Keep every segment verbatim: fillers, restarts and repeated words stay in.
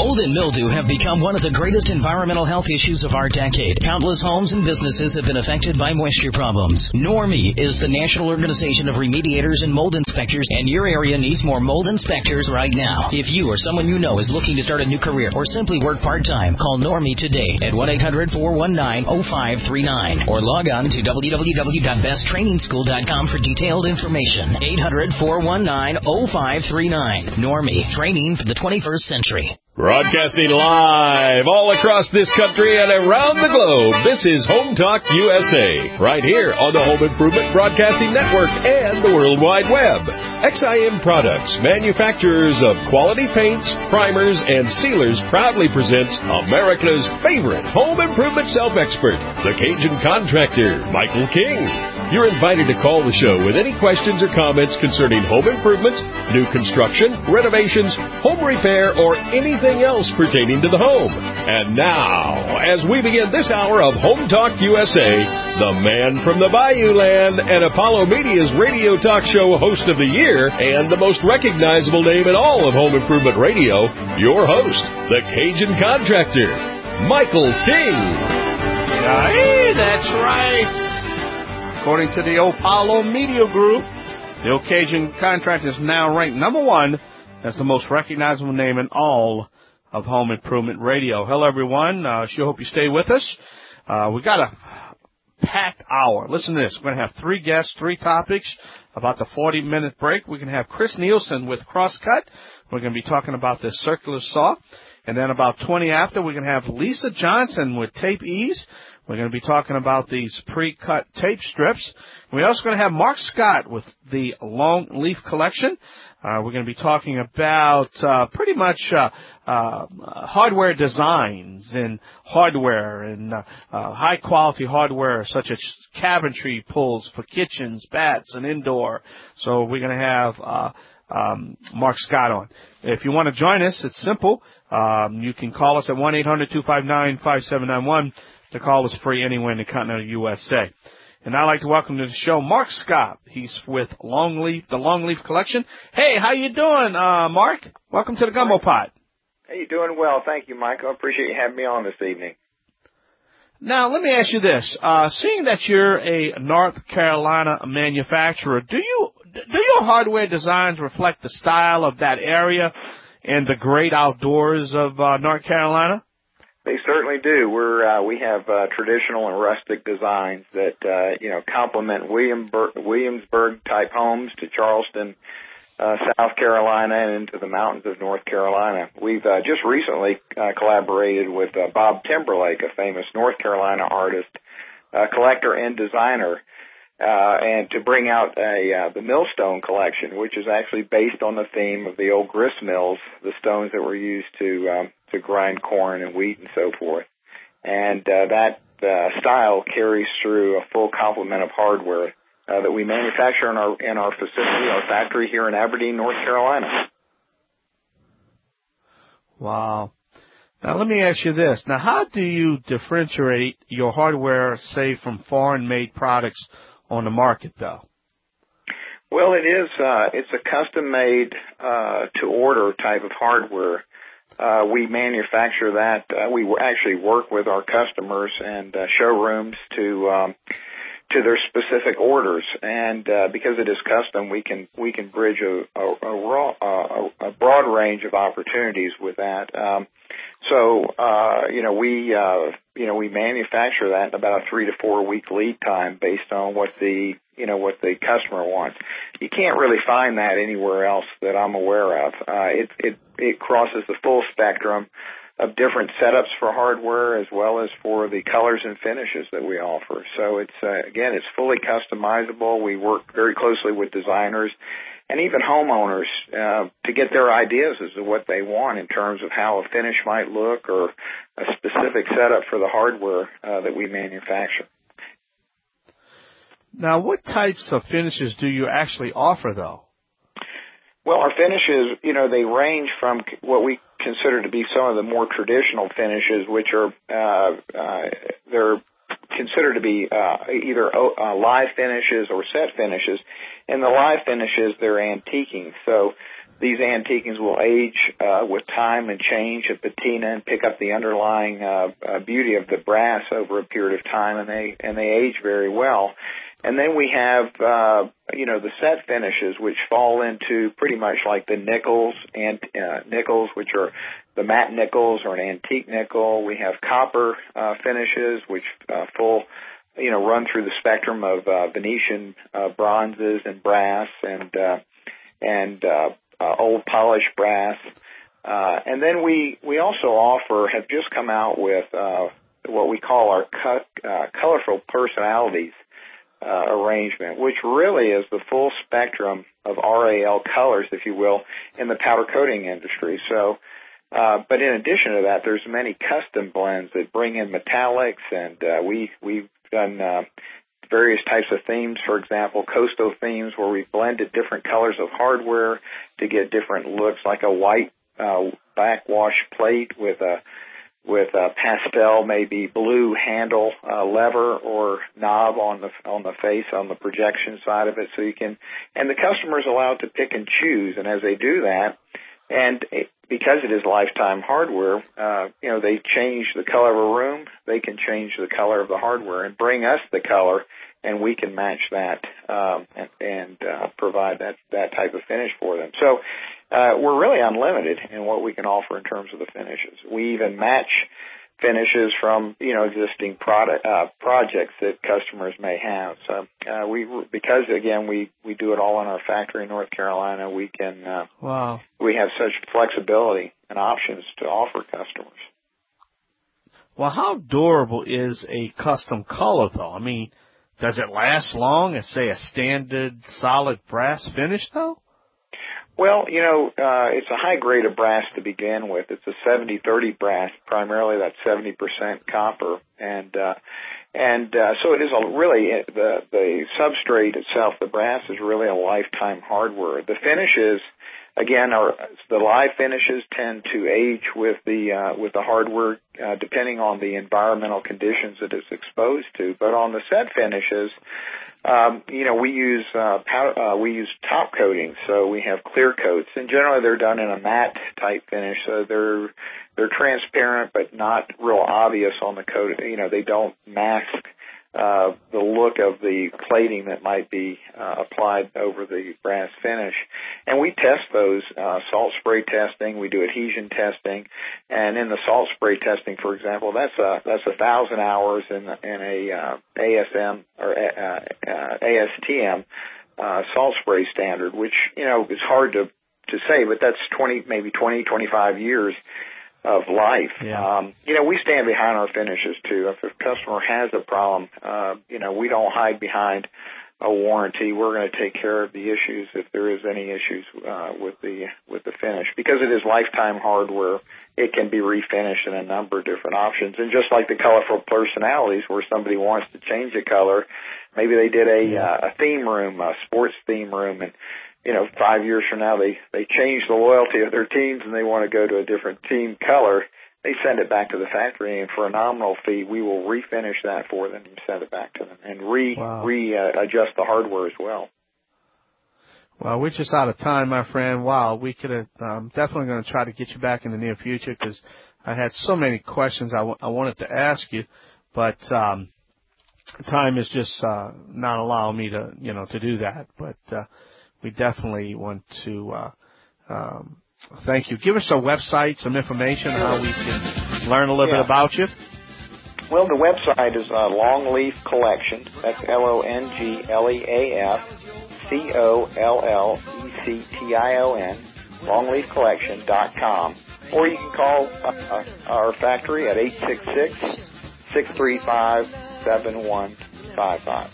Mold and mildew have become one of the greatest environmental health issues of our decade. Countless homes and businesses have been affected by moisture problems. NORMI is the National Organization of Remediators and Mold Inspectors, and your area needs more mold inspectors right now. If you or someone you know is looking to start a new career or simply work part-time, call NORMI today at one eight hundred, four one nine, oh five three nine or log on to w w w dot best training school dot com for detailed information. eight hundred, four one nine, oh five three nine. NORMI, training for the twenty-first century. Broadcasting live all across this country and around the globe, this is Home Talk U S A, right here on the Home Improvement Broadcasting Network and the World Wide Web. X I M Products, manufacturers of quality paints, primers, and sealers, proudly presents America's favorite home improvement self-expert, the Cajun contractor, Michael King. You're invited to call the show with any questions or comments concerning home improvements, new construction, renovations, home repair, or anything else pertaining to the home. And now, as we begin this hour of Home Talk U S A, the man from the Bayou Land and Apollo Media's radio talk show host of the year and the most recognizable name in all of home improvement radio, your host, the Cajun contractor, Michael King. Hey, that's right. According to the Apollo Media Group, the Cajun contractor is now ranked number one as the most recognizable name in all of home improvement radio. Hello, everyone. Uh, sure hope you stay with us. Uh, we got a packed hour. Listen to this. We're going to have three guests, three topics. About the forty-minute break, we're going to have Chris Nielsen with Crosscut. We're going to be talking about this circular saw. And then about twenty after, we're going to have Lisa Johnson with Tape Ease. We're going to be talking about these pre-cut tape strips. We're also going to have Mark Scott with the Long Leaf Collection. Uh, we're going to be talking about uh, pretty much uh, uh, hardware designs and hardware and uh, uh, high-quality hardware such as cabinetry pulls for kitchens, baths, and indoor. So we're going to have uh, um, Mark Scott on. If you want to join us, it's simple. Um, you can call us at one eight hundred, two five nine, five seven nine one. The call is free anywhere in the continental U S A. And I'd like to welcome to the show Mark Scott. He's with Longleaf, the Longleaf Collection. Hey, how you doing, uh, Mark? Welcome to the Gumbo Pot. Hey, doing well. Thank you, Michael. I appreciate you having me on this evening. Now, let me ask you this. Uh, seeing that you're a North Carolina manufacturer, do you do your hardware designs reflect the style of that area and the great outdoors of uh, North Carolina? They certainly do. We're uh, we have uh, traditional and rustic designs that uh, you know complement Williamsburg, Williamsburg type homes to Charleston, uh, South Carolina, and into the mountains of North Carolina. We've uh, just recently uh, collaborated with uh, Bob Timberlake, a famous North Carolina artist, uh, collector, and designer, uh, and to bring out a uh, the Millstone collection, which is actually based on the theme of the old grist mills, the stones that were used to um, to grind corn and wheat and so forth. And uh, that uh, style carries through a full complement of hardware uh, that we manufacture in our in our facility, our factory here in Aberdeen, North Carolina. Wow. Now, let me ask you this. Now, how do you differentiate your hardware, say, from foreign-made products on the market, though? Well, it is. Uh, it's a custom-made, uh, to-order type of hardware. Uh, we manufacture that. Uh, we actually work with our customers and uh, showrooms to um, to their specific orders, and uh, because it is custom, we can we can bridge a a, a, raw, a, a broad range of opportunities with that. Um, so uh, you know we uh, you know we manufacture that in about a three to four week lead time based on what the you know what the customer wants. You can't really find that anywhere else that I'm aware of. Uh, it it it crosses the full spectrum of different setups for hardware as well as for the colors and finishes that we offer. So it's, uh, again, it's fully customizable. We work very closely with designers and even homeowners uh, to get their ideas as to what they want in terms of how a finish might look or a specific setup for the hardware uh, that we manufacture. Now, what types of finishes do you actually offer, though? Well, our finishes, you know, they range from what we consider to be some of the more traditional finishes, which are uh, uh, they're considered to be uh, either uh, live finishes or set finishes. In the live finishes, they're antiquing. So these antiques will age uh, with time and change at patina and pick up the underlying uh, uh, beauty of the brass over a period of time, and they and they age very well. And then we have, uh, you know, the set finishes, which fall into pretty much like the nickels and uh, nickels, which are the matte nickels or an antique nickel. We have copper uh, finishes, which uh, full, you know, run through the spectrum of uh, Venetian uh, bronzes and brass and uh, and uh, uh, old polished brass. Uh, and then we we also offer, have just come out with uh, what we call our cu- uh, colorful personalities Uh, arrangement, which really is the full spectrum of R A L colors, if you will, in the powder coating industry. So, uh, but in addition to that, there's many custom blends that bring in metallics, and uh, we we've done uh, various types of themes. For example, coastal themes where we've blended different colors of hardware to get different looks, like a white uh, backwash plate with a with a pastel, maybe blue handle uh, lever or knob on the on the face, on the projection side of it, so you can, and the customer is allowed to pick and choose. And as they do that, and it, because it is lifetime hardware, uh, you know, they change the color of a room, they can change the color of the hardware and bring us the color, and we can match that um, and, and uh, provide that that type of finish for them. So. Uh, we're really unlimited in what we can offer in terms of the finishes. We even match finishes from, you know, existing product, uh, projects that customers may have. So, uh, we, because again, we, we do it all in our factory in North Carolina, we can, uh, wow. we have such flexibility and options to offer customers. Well, how durable is a custom color, though? I mean, does it last long as, say, a standard solid brass finish, though? Well, you know, uh, it's a high grade of brass to begin with. It's a seventy thirty brass, primarily that's seventy percent copper. And, uh, and, uh, so it is a really, the, the substrate itself, the brass is really a lifetime hardware. The finishes, again, are, the live finishes tend to age with the, uh, with the hardware, uh, depending on the environmental conditions that it's exposed to. But on the set finishes, Um, you know, we use uh, powder, uh, we use top coating, so we have clear coats, and generally they're done in a matte type finish, so they're they're transparent but not real obvious on the coat. You know, they don't mask uh, the look of the plating that might be uh, applied over the brass finish. And we test those, uh, salt spray testing. We do adhesion testing, and in the salt spray testing, for example, that's a that's a thousand hours in in a uh, A S M or uh, uh, A S T M uh, salt spray standard, which you know is hard to to say, but that's twenty maybe twenty twenty-five years of life. Yeah. Um, you know, we stand behind our finishes too. If a customer has a problem, uh, you know, we don't hide behind a warranty. We're going to take care of the issues if there is any issues uh, with the with the finish. Because it is lifetime hardware, it can be refinished in a number of different options. And just like the colorful personalities, where somebody wants to change a color, maybe they did a, uh, a theme room, a sports theme room, and you know, five years from now, they, they change the loyalty of their teams and they want to go to a different team color. They send it back to the factory, and for a nominal fee, we will refinish that for them and send it back to them and re, wow. re uh, adjust the hardware as well. Well, we're just out of time, my friend. Wow, we could have, um, definitely going to try to get you back in the near future, because I had so many questions I, w- I wanted to ask you, but, um, time is just, uh, not allowing me to, you know, to do that. But, uh, we definitely want to uh, um, thank you. Give us a website, some information, how we can learn a little yeah. bit about you. Well, the website is uh, Longleaf Collection. That's L O N G L E A F C O L L E C T I O N, longleaf collection dot com. Or you can call uh, our factory at eight six six, six three five, seven one five five.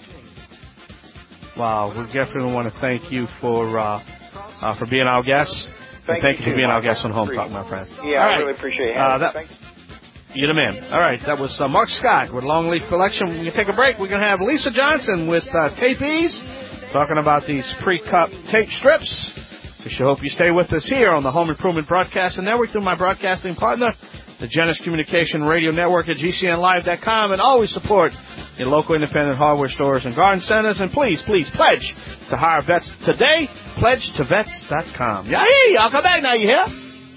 Wow, we definitely want to thank you for uh, uh, for being our guest. Thank, thank you, you for being Mark. our guest on Home Talk, my friend. Yeah, All I right. really appreciate it. Uh, that, Thanks. You're the man. All right, that was uh, Mark Scott with Longleaf Collection. When you take a break, we're going to have Lisa Johnson with uh, Tape Ease, talking about these pre-cut tape strips. We sure hope you stay with us here on the Home Improvement Broadcasting Network through my broadcasting partner, the Genesis Communication Radio Network at G C N live dot com, and always support your local independent hardware stores and garden centers. And please, please pledge to hire vets today. Pledge to vets dot com. Yeah, y'all come back now, you hear?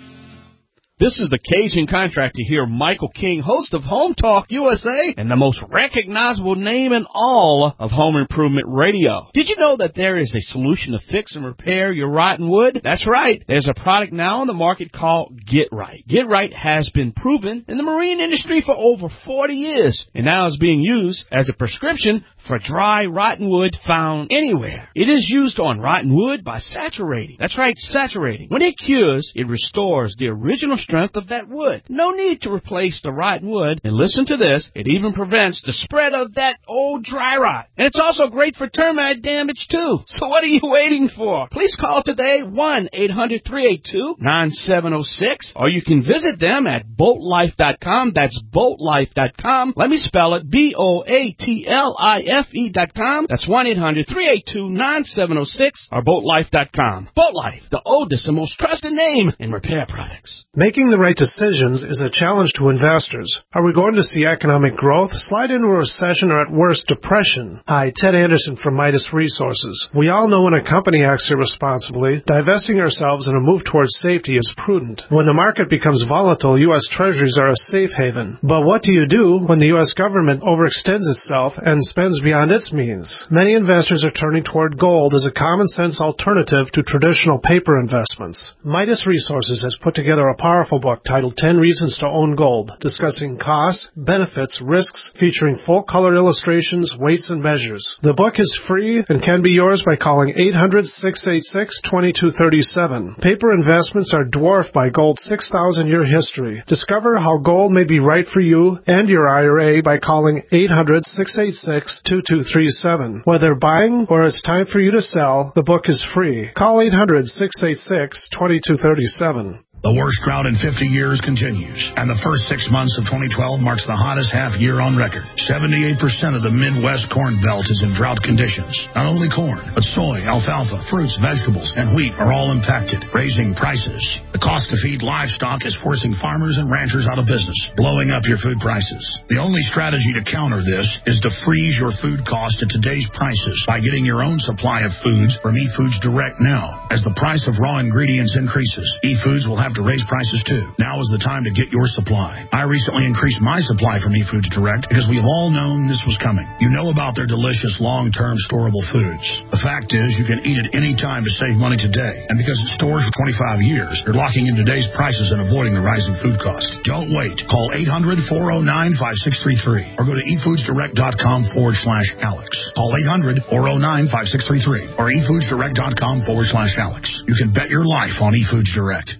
This is the Cajun Contractor here, Michael King, host of Home Talk U S A, and the most recognizable name in all of home improvement radio. Did you know that there is a solution to fix and repair your rotten wood? That's right. There's a product now on the market called Get Right. Get Right has been proven in the marine industry for over forty years, and now is being used as a prescription for dry, rotten wood found anywhere. It is used on rotten wood by saturating. That's right, saturating. When it cures, it restores the original strength of that wood. No need to replace the rotten wood. And listen to this, it even prevents the spread of that old dry rot. And it's also great for termite damage, too. So what are you waiting for? Please call today, one eight hundred three eight two nine seven zero six, or you can visit them at boat life dot com. That's boat life dot com. Let me spell it, B O A T L I F E dot com. That's one eight hundred three eight two nine seven zero six or boat life dot com. Boat Life, the oldest and most trusted name in repair products. Making the right decisions is a challenge to investors. Are we going to see economic growth, slide into a recession, or at worst, depression? Hi, Ted Anderson from Midas Resources. We all know when a company acts irresponsibly, divesting ourselves in a move towards safety is prudent. When the market becomes volatile, U S Treasuries are a safe haven. But what do you do when the U S government overextends itself and spends beyond its means? Many investors are turning toward gold as a common-sense alternative to traditional paper investments. Midas Resources has put together a powerful book titled ten Reasons to Own Gold, discussing costs, benefits, risks, featuring full-color illustrations, weights, and measures. The book is free and can be yours by calling eight hundred six eight six two two three seven. Paper investments are dwarfed by gold's six thousand year history. Discover how gold may be right for you and your I R A by calling eight hundred six eight six two two three seven. Whether buying or it's time for you to sell, the book is free. Call eight hundred six eight six two two three seven. The worst drought in fifty years continues, and the first six months of twenty twelve marks the hottest half year on record. seventy-eight percent of the Midwest Corn Belt is in drought conditions. Not only corn, but soy, alfalfa, fruits, vegetables, and wheat are all impacted, raising prices. The cost to feed livestock is forcing farmers and ranchers out of business, blowing up your food prices. The only strategy to counter this is to freeze your food cost at today's prices by getting your own supply of foods from eFoods Direct now. As the price of raw ingredients increases, eFoods will have to raise prices too. Now is the time to get your supply. I recently increased my supply from eFoods Direct because we have all known this was coming. You know about their delicious long-term storable foods. The fact is you can eat it any time to save money today. And because it stores for twenty-five years, you're locking in today's prices and avoiding the rising food cost. Don't wait. Call eight hundred four oh nine five six three three or go to efoodsdirect.com forward slash Alex. Call eight hundred four oh nine five six three three or efoodsdirect.com forward slash Alex. You can bet your life on eFoods Direct.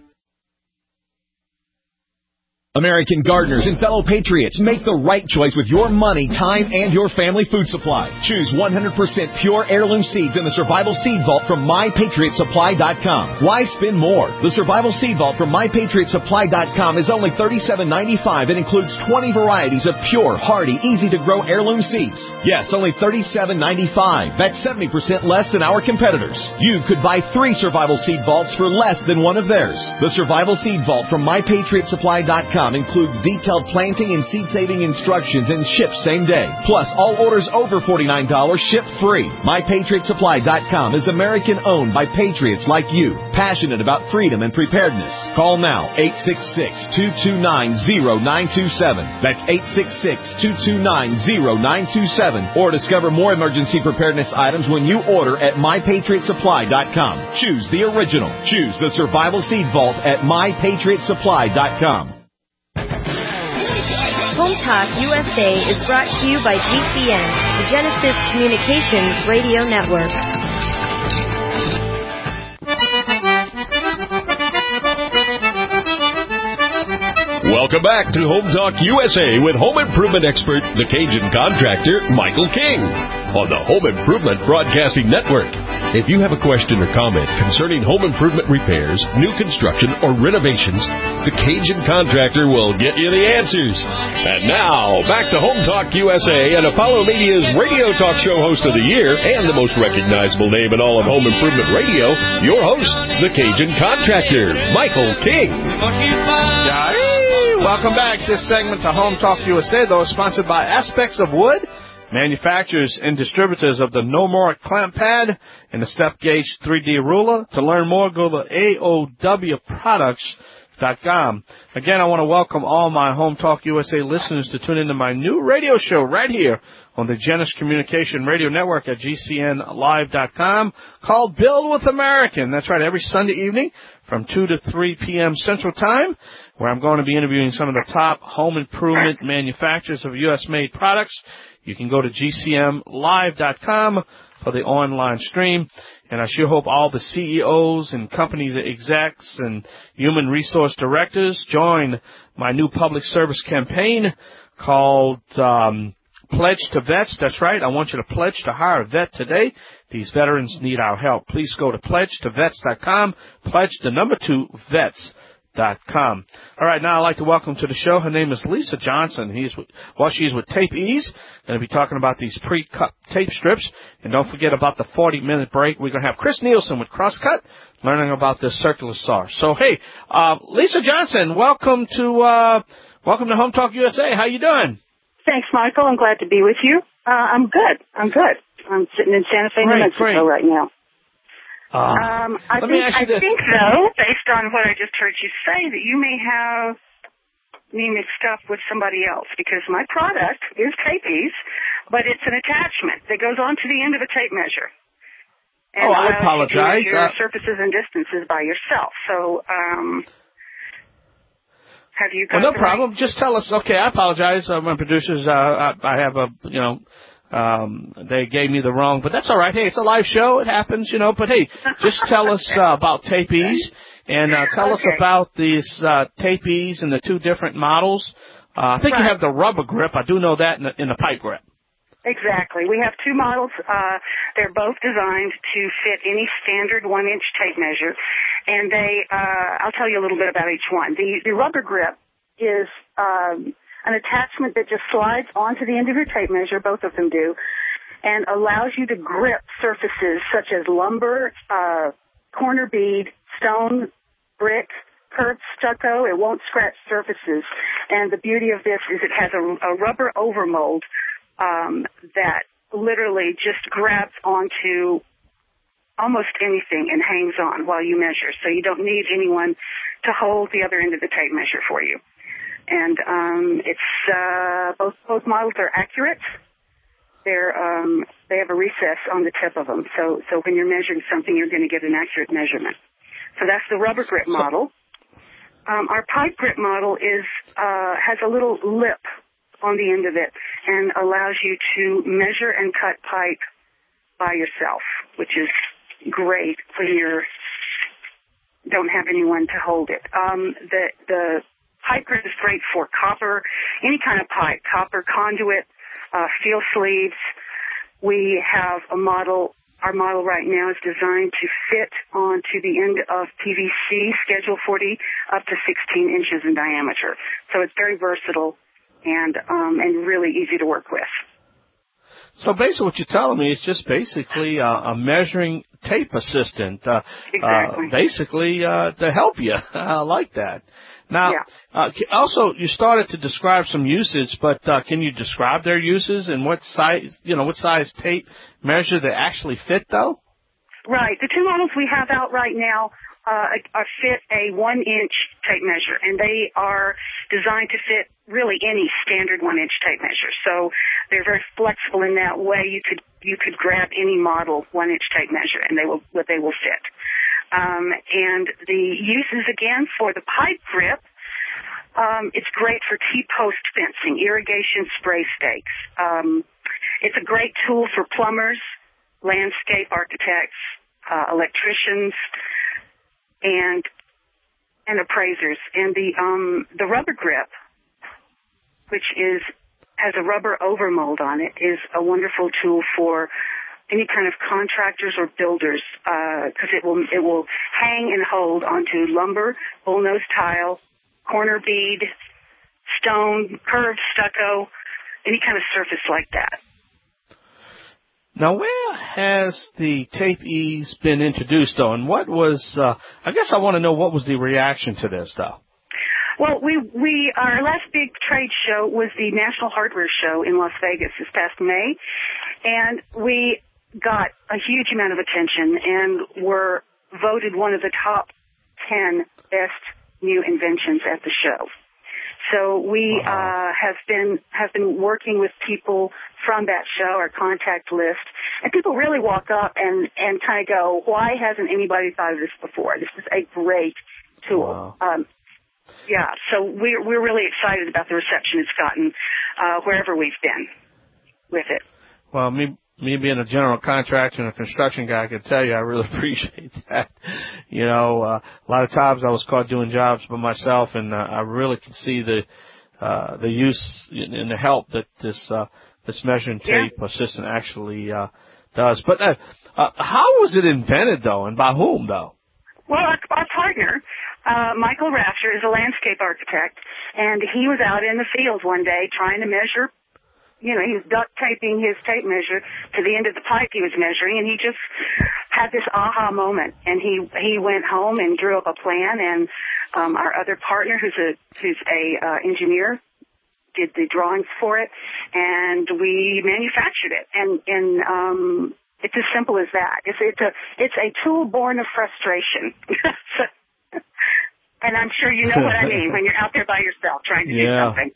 American gardeners and fellow patriots, make the right choice with your money, time, and your family food supply. Choose one hundred percent pure heirloom seeds in the Survival Seed Vault from my patriot supply dot com. Why spend more? The Survival Seed Vault from my patriot supply dot com is only thirty-seven ninety-five and includes twenty varieties of pure, hardy, easy-to-grow heirloom seeds. Yes, only thirty-seven ninety-five. That's seventy percent less than our competitors. You could buy three Survival Seed Vaults for less than one of theirs. The Survival Seed Vault from my patriot supply dot com includes detailed planting and seed-saving instructions and ships same day. Plus, all orders over forty-nine dollars ship free. my patriot supply dot com is American-owned by patriots like you, passionate about freedom and preparedness. Call now, eight six six, two two nine, zero nine two seven. That's eight six six, two two nine, zero nine two seven. Or discover more emergency preparedness items when you order at my patriot supply dot com. Choose the original. Choose the Survival Seed Vault at my patriot supply dot com. Home Talk U S A is brought to you by G C N, the Genesis Communications Radio Network. Welcome back to Home Talk U S A with home improvement expert, the Cajun Contractor, Michael King, on the Home Improvement Broadcasting Network. If you have a question or comment concerning home improvement repairs, new construction, or renovations, the Cajun Contractor will get you the answers. And now, back to Home Talk U S A and Apollo Media's radio talk show host of the year and the most recognizable name in all of home improvement radio, your host, the Cajun Contractor, Michael King. Welcome back. This segment to Home Talk U S A, though, is sponsored by Aspects of Wood. manufacturers and distributors of the No More Clamp Pad and the Step Gauge three D Ruler. To learn more, go to A O W products dot com. Again, I want to welcome all my Home Talk U S A listeners to tune into my new radio show right here on the Genesis Communication Radio Network at G C N live dot com called Build with American. That's right, every Sunday evening from two to three p.m. Central Time, where I'm going to be interviewing some of the top home improvement manufacturers of U S-made products. You can go to G C M live dot com for the online stream. And I sure hope all the C E Os and companies execs and human resource directors join my new public service campaign called um, Pledge to Vets. That's right. I want you to pledge to hire a vet today. These veterans need our help. Please go to pledge to vets dot com. Pledge the number two vets dot com. All right, now I'd like to welcome to the show. Her name is Lisa Johnson. He's with, well, she's with Tape Ease. Going to be talking about these pre-cut tape strips. And don't forget about the forty-minute break. We're going to have Chris Nielsen with Crosscut, learning about this circular saw. So, hey, uh, Lisa Johnson, welcome to uh, welcome to Home Talk U S A. How you doing? Thanks, Michael. I'm glad to be with you. Uh, I'm good. I'm good. I'm sitting in Santa Fe, New Mexico great. right now. Uh, um, I let think, me ask you I this. think, though, based on what I just heard you say, that you may have me mixed up with somebody else, because my product is Tape Ease, but it's an attachment that goes onto the end of a tape measure. And oh, I apologize. You can measure uh, surfaces and distances by yourself. So, um, have you got well, no the problem. Right? Just tell us. Okay, I apologize. Uh, my producers, uh, I, I have a, you know, Um, they gave me the wrong, but that's all right. Hey, it's a live show. It happens, you know. But, hey, just tell us uh, about Tape Ease and uh, tell okay. us about these uh, Tape Ease and the two different models. Uh, I think right. you have the rubber grip. I do know that in the, in the pipe grip. Exactly. We have two models. Uh, they're both designed to fit any standard one-inch tape measure. And they, uh, I'll tell you a little bit about each one. The, the rubber grip is um, an attachment that just slides onto the end of your tape measure, both of them do, and allows you to grip surfaces such as lumber, uh, corner bead, stone, brick, curved stucco. It won't scratch surfaces. And the beauty of this is it has a, a rubber overmold um, that literally just grabs onto almost anything and hangs on while you measure. So you don't need anyone to hold the other end of the tape measure for you. And um, it's uh, both both models are accurate. They're um, they have a recess on the tip of them, so so when you're measuring something, you're going to get an accurate measurement. So that's the rubber grip model. Um, our pipe grip model is uh, has a little lip on the end of it and allows you to measure and cut pipe by yourself, which is great when you don't have anyone to hold it. Um, the the pipe grip is great for copper, any kind of pipe, copper conduit, uh, steel sleeves. We have a model, our model right now is designed to fit onto the end of P V C, Schedule forty, up to sixteen inches in diameter. So it's very versatile and um, and really easy to work with. So basically what you're telling me is just basically uh, a measuring tape assistant, uh, exactly. uh, basically uh, to help you. I like that. Now, yeah. uh, also you started to describe some uses, but uh, can you describe their uses and what size, you know, what size tape measure they actually fit, though? Right. The two models we have out right now uh, are fit a one-inch tape measure, and they are designed to fit really any standard one-inch tape measure. So they're very flexible in that way. You could you could grab any model one-inch tape measure, and they will they will fit. Um, and the uses, again, for the pipe grip, um, it's great for T-post fencing, irrigation spray stakes. Um, it's a great tool for plumbers, landscape architects, uh, electricians, and and appraisers. And the um, the rubber grip, which is has a rubber overmold on it, is a wonderful tool for any kind of contractors or builders, because uh, it will it will hang and hold onto lumber, bullnose tile, corner bead, stone, curved stucco, any kind of surface like that. Now, where has the Tape Ease been introduced, though, and what was, uh, I guess I want to know what was the reaction to this, though? Well, we, we, our last big trade show was the National Hardware Show in Las Vegas this past May, and we got a huge amount of attention and were voted one of the top ten best new inventions at the show. So we wow. uh, have been have been working with people from that show, our contact list, and people really walk up and, and kind of go, why hasn't anybody thought of this before? This is a great tool. Wow. Um, yeah, so we're, we're really excited about the reception it's gotten uh, wherever we've been with it. Well, me me being a general contractor and a construction guy, I can tell you I really appreciate that. You know, uh, a lot of times I was caught doing jobs by myself, and uh, I really could see the uh, the use and the help that this uh, this measuring tape yeah. assistant actually uh, does. But uh, uh, how was it invented, though, and by whom, though? Well, our, our partner, uh, Michael Rafter, is a landscape architect, and he was out in the field one day trying to measure. You know, he was duct taping his tape measure to the end of the pipe he was measuring, and he just had this aha moment. And he he went home and drew up a plan, and um, our other partner, who's a who's a uh, engineer, did the drawings for it, and we manufactured it. And and um, it's as simple as that. It's it's a it's a tool born of frustration. so, and I'm sure you know what I mean when you're out there by yourself trying to yeah. do something.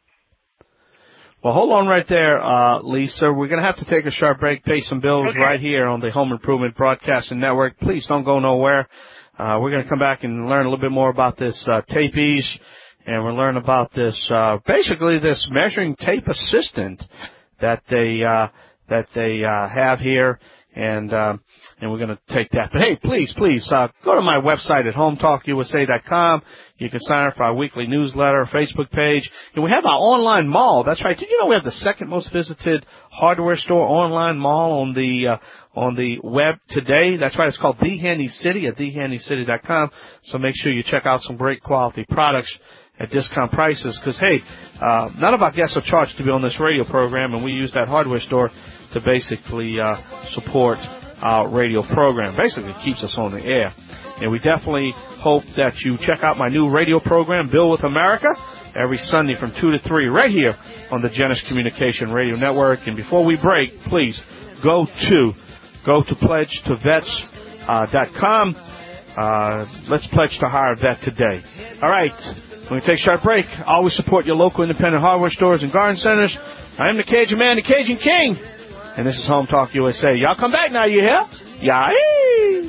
Well, hold on right there, uh, Lisa. We're going to have to take a sharp break, pay some bills okay. right here on the Home Improvement Broadcasting Network. Please don't go nowhere. Uh, we're going to come back and learn a little bit more about this uh, tape ease, and we'll learn about this, uh, basically this measuring tape assistant that they, uh, that they, uh, have here. And, um, and we're going to take that. But hey, please, please, uh, go to my website at home talk U S A dot com. You can sign up for our weekly newsletter, Facebook page. And we have our online mall. That's right. Did you know we have the second most visited hardware store online mall on the, uh, on the web today? That's right. It's called The Handy City at the handy city dot com. So make sure you check out some great quality products at discount prices. Cause hey, uh, none of our guests are charged to be on this radio program, and we use that hardware store to basically uh, support our radio program. Basically, it keeps us on the air. And we definitely hope that you check out my new radio program, Bill with America, every Sunday from two to three right here on the Genesis Communication Radio Network. And before we break, please go to go to pledge to vets dot com. Uh, let's pledge to hire a vet today. All right. We're going to take a short break. Always support your local independent hardware stores and garden centers. I am the Cajun Man, the Cajun King. And this is Home Talk U S A. Y'all come back now, you hear? Yay!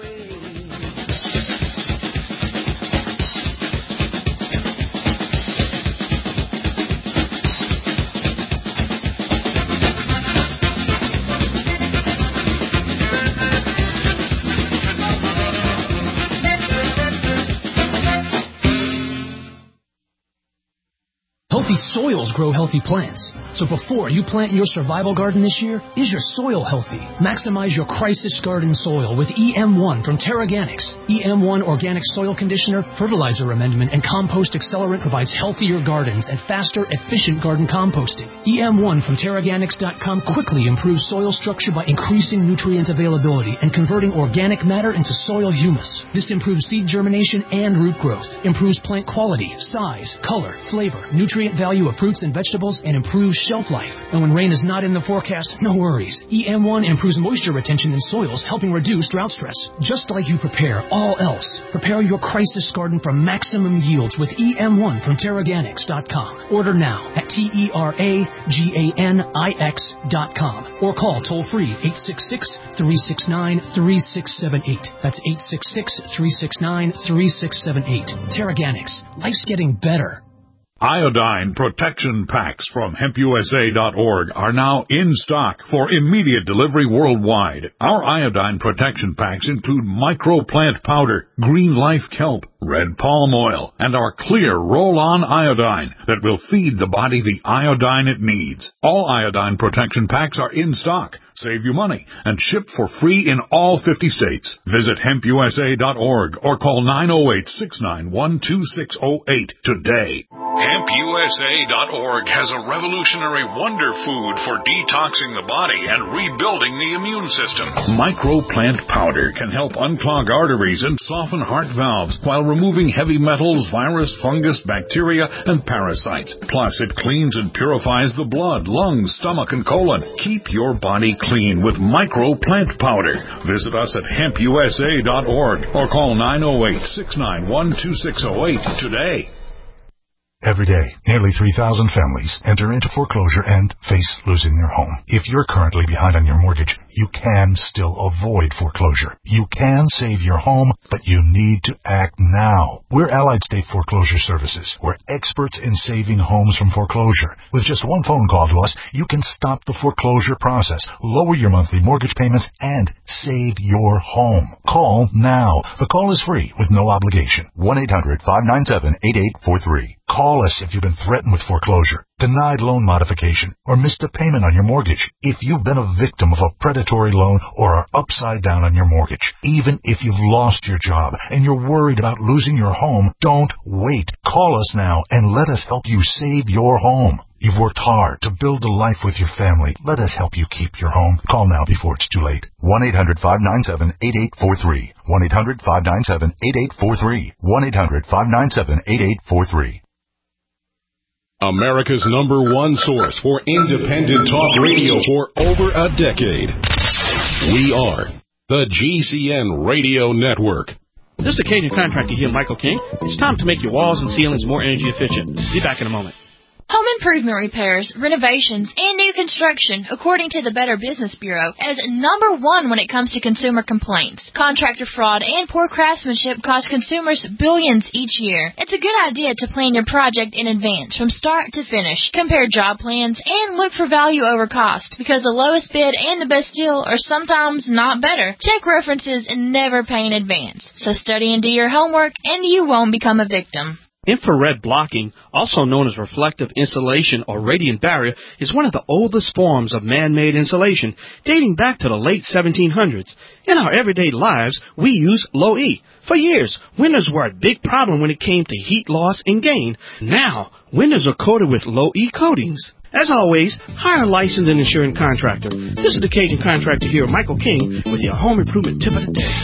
Healthy soils grow healthy plants. So before you plant your survival garden this year, is your soil healthy? Maximize your crisis garden soil with E M one from Terraganics. E M one Organic Soil Conditioner, Fertilizer Amendment, and Compost Accelerant provides healthier gardens and faster, efficient garden composting. E M one from Terraganics dot com quickly improves soil structure by increasing nutrient availability and converting organic matter into soil humus. This improves seed germination and root growth, improves plant quality, size, color, flavor, nutrient value of fruits and vegetables, and improves shelf life. And when rain is not in the forecast, no worries. E M one improves moisture retention in soils, helping reduce drought stress. Just like you prepare all else, prepare your crisis garden for maximum yields with E M one from Terraganics dot com. Order now at T E R A G A N I X dot com or call toll-free eight six six, three six nine, three six seven eight. That's eight six six, three six nine, three six seven eight. Terraganics. Life's getting better. Iodine protection packs from hemp U S A dot org are now in stock for immediate delivery worldwide. Our iodine protection packs include microplant powder, green life kelp, red palm oil, and our clear roll-on iodine that will feed the body the iodine it needs. All iodine protection packs are in stock. Save you money and ship for free in all fifty states. Visit hemp U S A dot org or call nine oh eight, six nine one, two six oh eight today. hemp U S A dot org has a revolutionary wonder food for detoxing the body and rebuilding the immune system. Microplant powder can help unclog arteries and soften heart valves while removing heavy metals, virus, fungus, bacteria, and parasites. Plus, it cleans and purifies the blood, lungs, stomach, and colon. Keep your body clean with Microplant powder. Visit us at hemp U S A dot org or call nine oh eight, six nine one, two six oh eight today. Every day, nearly three thousand families enter into foreclosure and face losing their home. If you're currently behind on your mortgage, you can still avoid foreclosure. You can save your home, but you need to act now. We're Allied State Foreclosure Services. We're experts in saving homes from foreclosure. With just one phone call to us, you can stop the foreclosure process, lower your monthly mortgage payments, and save your home. Call now. The call is free with no obligation. one eight hundred, five nine seven, eight eight four three. Call us if you've been threatened with foreclosure, denied loan modification, or missed a payment on your mortgage. If you've been a victim of a predatory loan or are upside down on your mortgage, even if you've lost your job and you're worried about losing your home, don't wait. Call us now and let us help you save your home. You've worked hard to build a life with your family. Let us help you keep your home. Call now before it's too late. one eight hundred, five nine seven, eight eight four three. one eight hundred, five nine seven, eight eight four three. one eight hundred, five nine seven, eight eight four three. America's number one source for independent talk radio for over a decade. We are the G C N Radio Network. This is the Cajun Contractor here, Michael King. It's time to make your walls and ceilings more energy efficient. Be back in a moment. Home improvement repairs, renovations, and new construction, according to the Better Business Bureau, as number one when it comes to consumer complaints. Contractor fraud and poor craftsmanship cost consumers billions each year. It's a good idea to plan your project in advance, from start to finish. Compare job plans and look for value over cost, because the lowest bid and the best deal are sometimes not better. Check references and never pay in advance. So study and do your homework, and you won't become a victim. Infrared blocking, also known as reflective insulation or radiant barrier, is one of the oldest forms of man-made insulation, dating back to the late seventeen hundreds. In our everyday lives, we use Low-E. For years, windows were a big problem when it came to heat loss and gain. Now, windows are coated with Low-E coatings. As always, hire a licensed and insured contractor. This is the Cajun Contractor here, Michael King, with your home improvement tip of the day.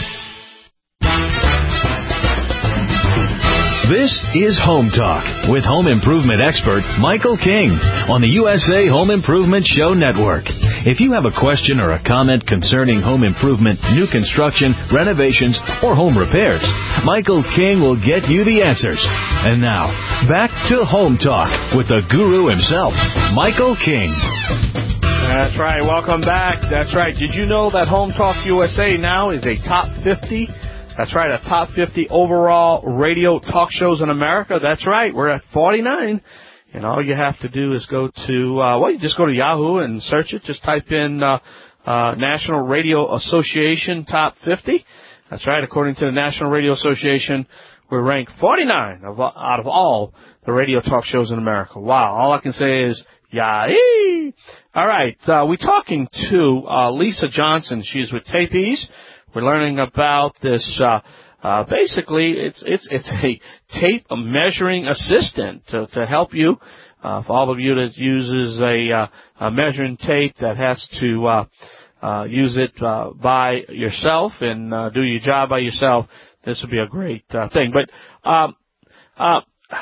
This is Home Talk with home improvement expert Michael King on the U S A Home Improvement Show Network. If you have a question or a comment concerning home improvement, new construction, renovations, or home repairs, Michael King will get you the answers. And now, back to Home Talk with the guru himself, Michael King. That's right. Welcome back. That's right. Did you know that Home Talk U S A now is a top fifty? That's right, a top fifty overall radio talk shows in America. That's right, we're at forty-nine. And all you have to do is go to, uh, well, you just go to Yahoo and search it. Just type in uh, uh, National Radio Association Top fifty. That's right, according to the National Radio Association, we're ranked forty-nine of, out of all the radio talk shows in America. Wow, all I can say is, yay! All right, uh, we're talking to uh, Lisa Johnson. She's with Tapes. We're learning about this. Uh, uh, basically, it's it's it's a tape measuring assistant to, to help you. Uh, for all of you that uses a, uh, a measuring tape that has to uh, uh, use it uh, by yourself and uh, do your job by yourself, this would be a great uh, thing. But um, uh,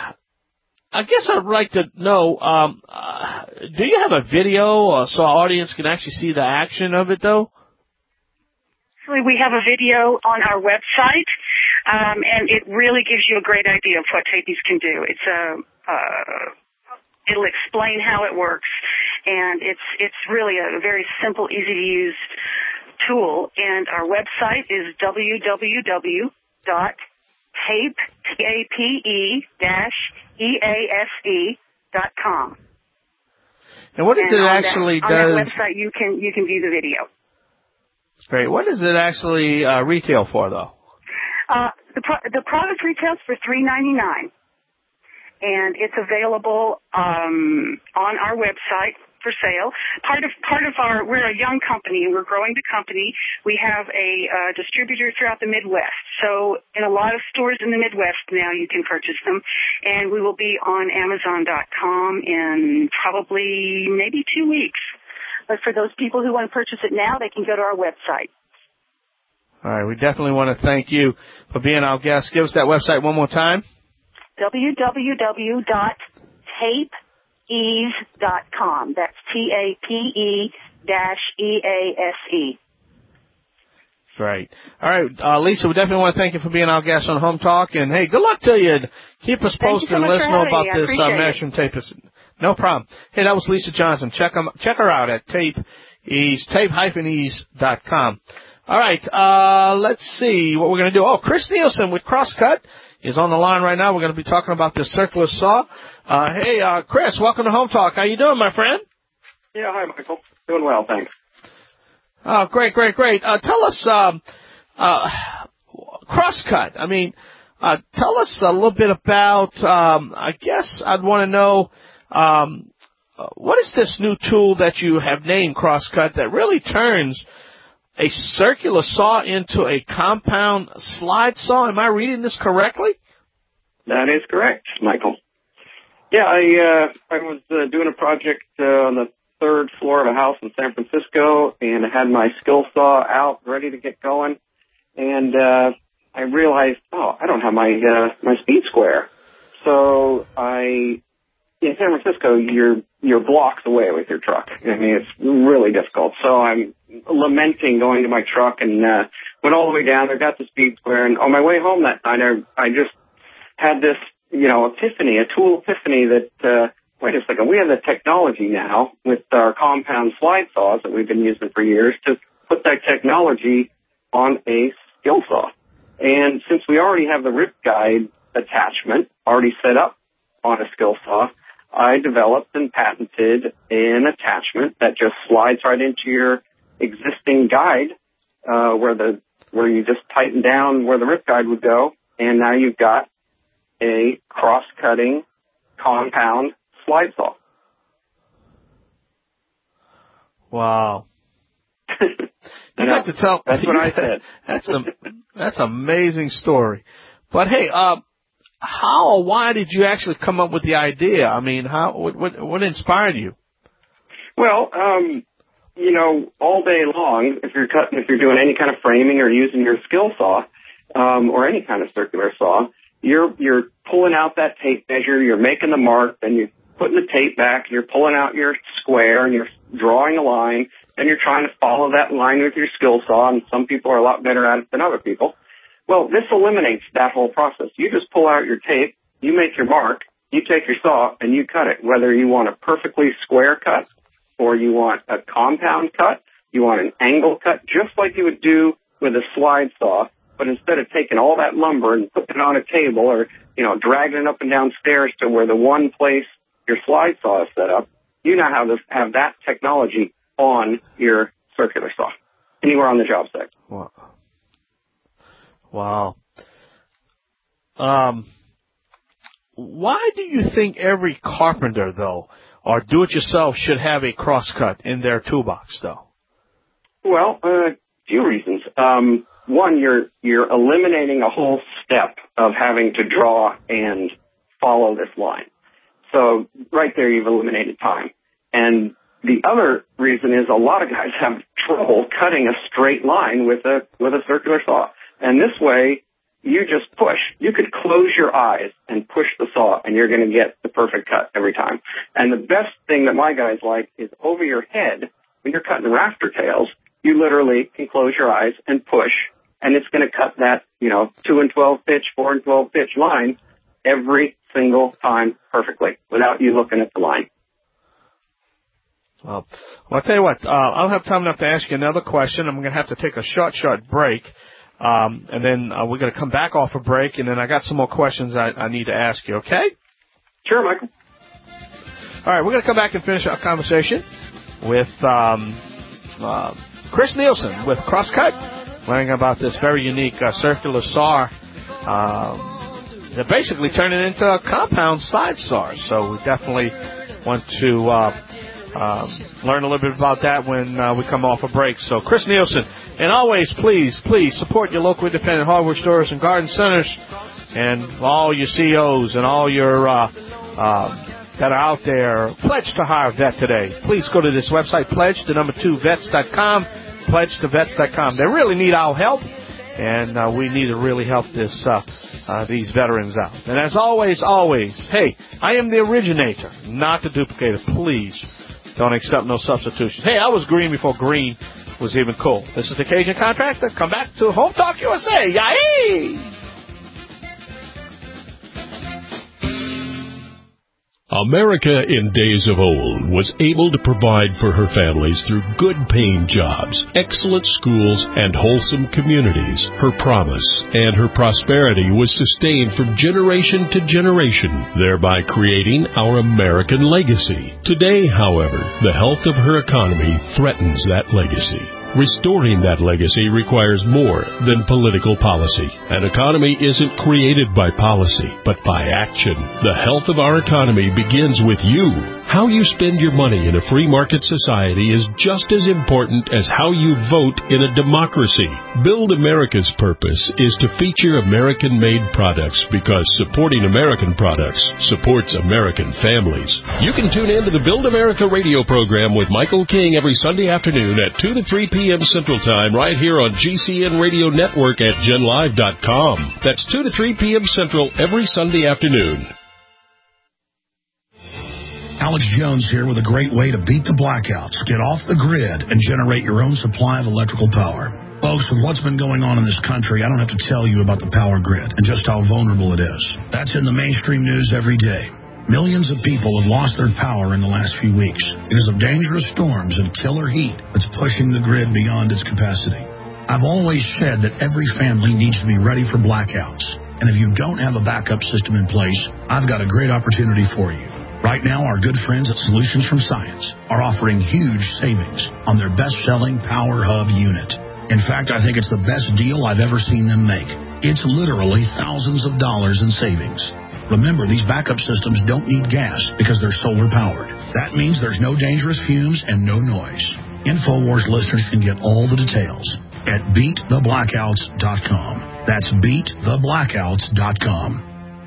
I guess I'd like to know: um, uh, do you have a video uh, so our audience can actually see the action of it, though? Actually, we have a video on our website, um, and it really gives you a great idea of what Tapes can do. It's a, uh, it'll explain how it works, and it's it's really a very simple, easy to use tool. And our website is w w w dot tape t a p e dash e a s e dot com. And what is and it on actually that, does? On that website, you can you can view the video. Great. What does it actually uh, retail for, though? Uh, the, pro- the product retails for three ninety-nine, and it's available um, on our website for sale. Part of part of our we're a young company and we're growing the company. We have a uh, distributor throughout the Midwest. So in a lot of stores in the Midwest now you can purchase them, and we will be on Amazon dot com in probably maybe two weeks. But for those people who want to purchase it now, they can go to our website. All right, we definitely want to thank you for being our guest. Give us that website one more time. w w w dot tape ease dot com. That's T A P E dash E A S E. Right. All right, uh, Lisa, we definitely want to thank you for being our guest on Home Talk. And, hey, good luck to you. Keep us posted so and let us know about me. this uh, measuring tape. No problem. Hey, that was Lisa Johnson. Check, them, check her out at tape ease, tape dash ease dot com. All right, uh, let's see what we're going to do. Oh, Chris Nielsen with Crosscut is on the line right now. We're going to be talking about this circular saw. Uh, hey, uh, Chris, welcome to Home Talk. How you doing, my friend? Yeah, hi, Michael. Doing well, thanks. Oh, great, great, great. Uh, tell us, um, uh, Crosscut. I mean, uh, tell us a little bit about, um, I guess I'd want to know, um, what is this new tool that you have named Crosscut that really turns a circular saw into a compound slide saw? Am I reading this correctly? That is correct, Michael. Yeah, I uh, I was uh, doing a project uh, on the third floor of a house in San Francisco, and I had my skill saw out, ready to get going, and uh, I realized, oh, I don't have my uh, my speed square. So I, in San Francisco, you're you're blocks away with your truck. I mean, it's really difficult. So I'm lamenting going to my truck and uh, went all the way down there, got the speed square, and on my way home that night, I, I just had this, you know, epiphany, a tool epiphany that, uh, wait a second, we have the technology now with our compound slide saws that we've been using for years to put that technology on a skill saw. And since we already have the rip guide attachment already set up on a skill saw, I developed and patented an attachment that just slides right into your existing guide, uh, where the, where you just tighten down where the rip guide would go, and now you've got a cross-cutting compound slide saw. Wow. You have to tell. That's what I said. That's a that's an amazing story. But hey, uh, how or why did you actually come up with the idea? I mean, how what what, what inspired you? Well, um, you know, all day long, if you're cutting, if you're doing any kind of framing or using your skill saw, um, or any kind of circular saw, you're you're pulling out that tape measure, you're making the mark, then you're putting the tape back, you're pulling out your square, and you're drawing a line, then you're trying to follow that line with your skill saw, and some people are a lot better at it than other people. Well, this eliminates that whole process. You just pull out your tape, you make your mark, you take your saw, and you cut it, whether you want a perfectly square cut or you want a compound cut, you want an angle cut, just like you would do with a slide saw. But instead of taking all that lumber and putting it on a table or, you know, dragging it up and down stairs to where the one place your slide saw is set up, you now have, this, have that technology on your circular saw, anywhere on the job site. Wow. Wow. Um, why do you think every carpenter, though, or do-it-yourself should have a crosscut in their toolbox, though? Well, a uh, few reasons. Um, one, you're you're eliminating a whole step of having to draw and follow this line. So right there, you've eliminated time. And the other reason is a lot of guys have trouble cutting a straight line with a with a circular saw. And this way, you just push. You could close your eyes and push the saw, and you're going to get the perfect cut every time. And the best thing that my guys like is over your head, when you're cutting rafter tails, you literally can close your eyes and push, and it's going to cut that, you know, two and twelve pitch, four and twelve pitch line every single time perfectly without you looking at the line. Well, well I'll tell you what, uh, I don't have time enough to ask you another question. I'm going to have to take a short, short break. Um, and then uh, we're going to come back off a break, and then I got some more questions I, I need to ask you, okay? Sure, Michael. All right, we're going to come back and finish our conversation with um, uh, Chris Nielsen with Crosscut, learning about this very unique uh, circular saw. Um, they're basically turning it into a compound slide saw, so we definitely want to uh, um, learn a little bit about that when uh, we come off a break. So, Chris Nielsen, and always, please, please support your local independent hardware stores and garden centers, and all your C Os and all your uh, uh, that are out there. Pledge to hire a vet today. Please go to this website, pledge to number two vets dot com, pledge to vets dot com. They really need our help, and uh, we need to really help this uh, uh, these veterans out. And as always, always, hey, I am the originator, not the duplicator. Please don't accept no substitutions. Hey, I was green before green was even cool. This is the Cajun Contractor. Come back to Home Talk U S A. Yay! America in days of old was able to provide for her families through good-paying jobs, excellent schools, and wholesome communities. Her promise and her prosperity was sustained from generation to generation, thereby creating our American legacy. Today, however, the health of her economy threatens that legacy. Restoring that legacy requires more than political policy. An economy isn't created by policy, but by action. The health of our economy begins with you. How you spend your money in a free market society is just as important as how you vote in a democracy. Build America's purpose is to feature American-made products because supporting American products supports American families. You can tune in to the Build America radio program with Michael King every Sunday afternoon at two to three p.m. Central Time right here on G C N Radio Network at gen live dot com. That's two to three p.m. Central every Sunday afternoon. Alex Jones here with a great way to beat the blackouts, get off the grid, and generate your own supply of electrical power. Folks, with what's been going on in this country, I don't have to tell you about the power grid and just how vulnerable it is. That's in the mainstream news every day. Millions of people have lost their power in the last few weeks because of dangerous storms and killer heat that's pushing the grid beyond its capacity. I've always said that every family needs to be ready for blackouts. And if you don't have a backup system in place, I've got a great opportunity for you. Right now, our good friends at Solutions from Science are offering huge savings on their best-selling Power Hub unit. In fact, I think it's the best deal I've ever seen them make. It's literally thousands of dollars in savings. Remember, these backup systems don't need gas because they're solar-powered. That means there's no dangerous fumes and no noise. InfoWars listeners can get all the details at beat the blackouts dot com. That's beat the blackouts dot com.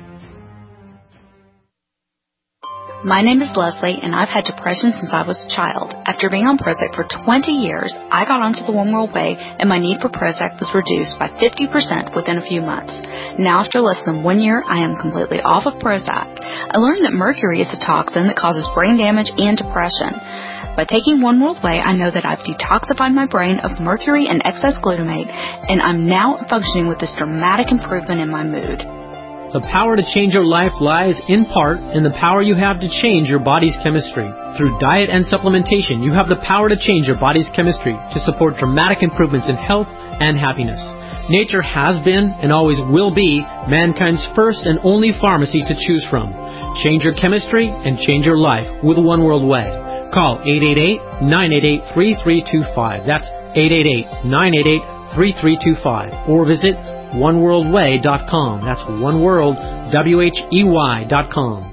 My name is Leslie, and I've had depression since I was a child. After being on Prozac for twenty years, I got onto the One World Way, and my need for Prozac was reduced by fifty percent within a few months. Now, after less than one year, I am completely off of Prozac. I learned that mercury is a toxin that causes brain damage and depression. By taking One World Way, I know that I've detoxified my brain of mercury and excess glutamate, and I'm now functioning with this dramatic improvement in my mood. The power to change your life lies in part in the power you have to change your body's chemistry. Through diet and supplementation, you have the power to change your body's chemistry to support dramatic improvements in health and happiness. Nature has been and always will be mankind's first and only pharmacy to choose from. Change your chemistry and change your life with One World Way. Call eight eight eight, nine eight eight, three three two five. That's eight eight eight, nine eight eight, three three two five. Or visit one world way dot com. That's one world, W H E Y dot com.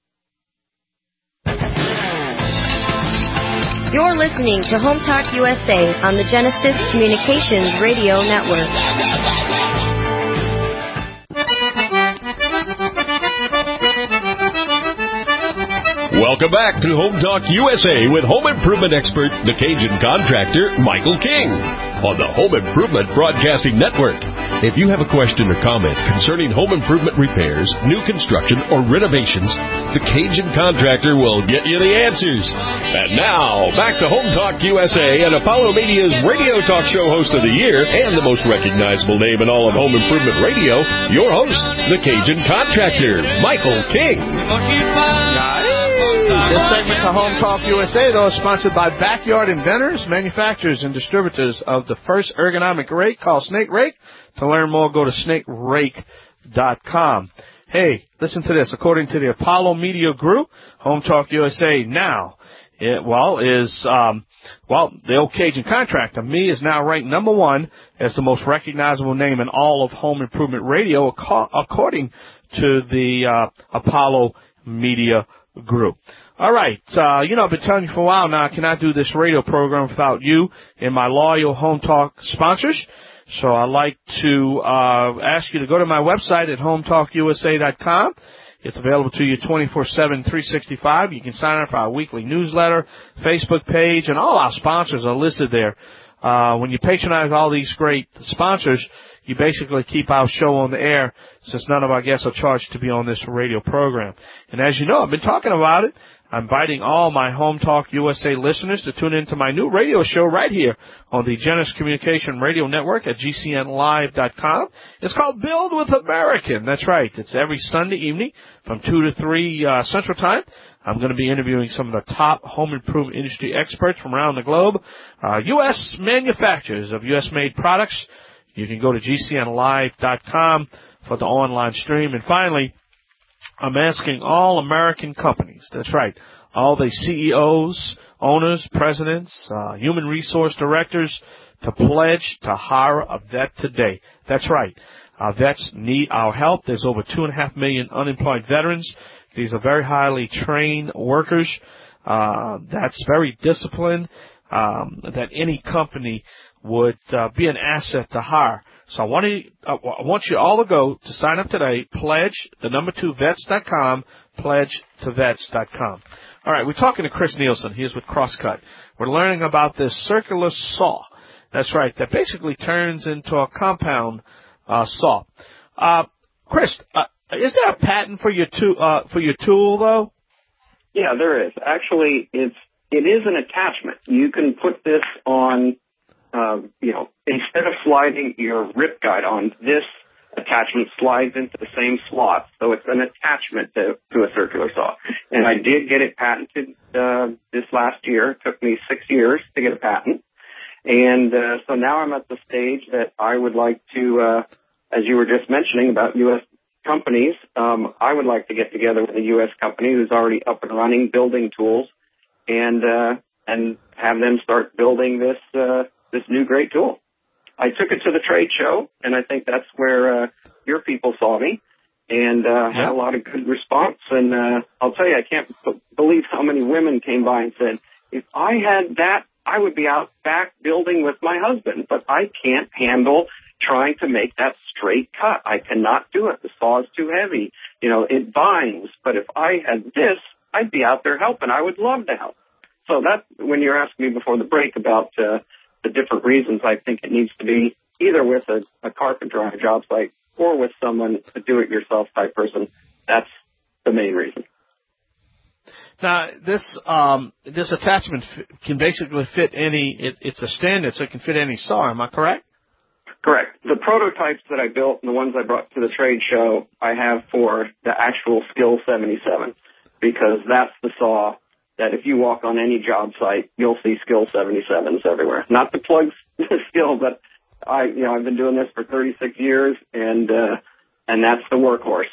You're listening to Home Talk U S A on the Genesis Communications Radio Network. Welcome back to Home Talk U S A with home improvement expert, the Cajun Contractor, Michael King, on the Home Improvement Broadcasting Network. If you have a question or comment concerning home improvement repairs, new construction, or renovations, the Cajun Contractor will get you the answers. And now, back to Home Talk U S A and Apollo Media's radio talk show host of the year and the most recognizable name in all of home improvement radio, your host, the Cajun Contractor, Michael King. This segment of Home Talk U S A, though, is sponsored by Backyard Inventors, manufacturers and distributors of the first ergonomic rake called Snake Rake. To learn more, go to snake rake dot com. Hey, listen to this. According to the Apollo Media Group, Home Talk U S A now, it, well, is, um, well, the old Cajun Contractor, me, is now ranked number one as the most recognizable name in all of home improvement radio, according to the uh, Apollo Media Group. All right. Uh, you know, I've been telling you for a while now, I cannot do this radio program without you and my loyal Home Talk sponsors. So I'd like to uh, ask you to go to my website at home talk u s a dot com. It's available to you twenty-four seven, three sixty-five. You can sign up for our weekly newsletter, Facebook page, and all our sponsors are listed there. Uh, when you patronize all these great sponsors, you basically keep our show on the air since none of our guests are charged to be on this radio program. And as you know, I've been talking about it. I'm inviting all my Home Talk U S A listeners to tune into my new radio show right here on the Genesis Communication Radio Network at G C N live dot com. It's called Build with American. That's right. It's every Sunday evening from two to three uh, Central Time. I'm going to be interviewing some of the top home improvement industry experts from around the globe, uh, U S manufacturers of U S-made products. You can go to G C N live dot com for the online stream. And finally, I'm asking all American companies, that's right, all the C E Os, owners, presidents, uh, human resource directors to pledge to hire a vet today. That's right. Our vets need our help. There's over two and a half million unemployed veterans. These are very highly trained workers. Uh, that's very disciplined, um, that any company would uh, be an asset to hire. So I want, to, I want you all to go to sign up today, pledge, the number two, vets dot com, pledge to vets dot com. All right, we're talking to Chris Nielsen. He is with Crosscut. We're learning about this circular saw. That's right, that basically turns into a compound uh, saw. Uh, Chris, uh, is there a patent for your, tu- uh, for your tool, though? Yeah, there is. Actually, it's it is an attachment. You can put this on... Uh, you know, instead of sliding your rip guide on, this attachment slides into the same slot. So it's an attachment to, to a circular saw. And I did get it patented uh, this last year. It took me six years to get a patent. And uh, so now I'm at the stage that I would like to, uh, as you were just mentioning about U S companies, um, I would like to get together with a U S company who's already up and running, building tools, and uh, and have them start building this uh this new great tool. I took it to the trade show, and I think that's where uh, your people saw me, and uh, had a lot of good response. And uh, I'll tell you, I can't b- believe how many women came by and said, if I had that, I would be out back building with my husband, but I can't handle trying to make that straight cut. I cannot do it. The saw is too heavy. You know, it binds. But if I had this, I'd be out there helping. I would love to help. So that, when you're asking me before the break about uh, the different reasons I think it needs to be either with a, a carpenter on a job site or with someone, a do-it-yourself type person, that's the main reason. Now, this um, this attachment f- can basically fit any, it, it's a standard, so it can fit any saw, am I correct? Correct. The prototypes that I built and the ones I brought to the trade show, I have for the actual Skill seventy-seven, because that's the saw that if you walk on any job site, you'll see Skill seventy-sevens everywhere. Not to plug Skill, but I, you know, I've been doing this for thirty-six years, and uh, and that's the workhorse.